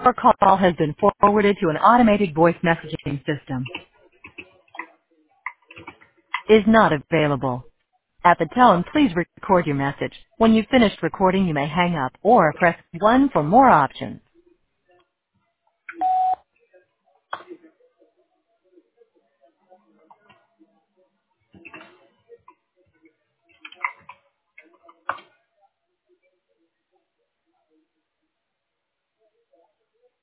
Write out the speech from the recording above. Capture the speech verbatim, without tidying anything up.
Your call has been forwarded to an automated voice messaging system. Is not available. At the tone, please record your message. When you've finished recording, you may hang up or press one for more options.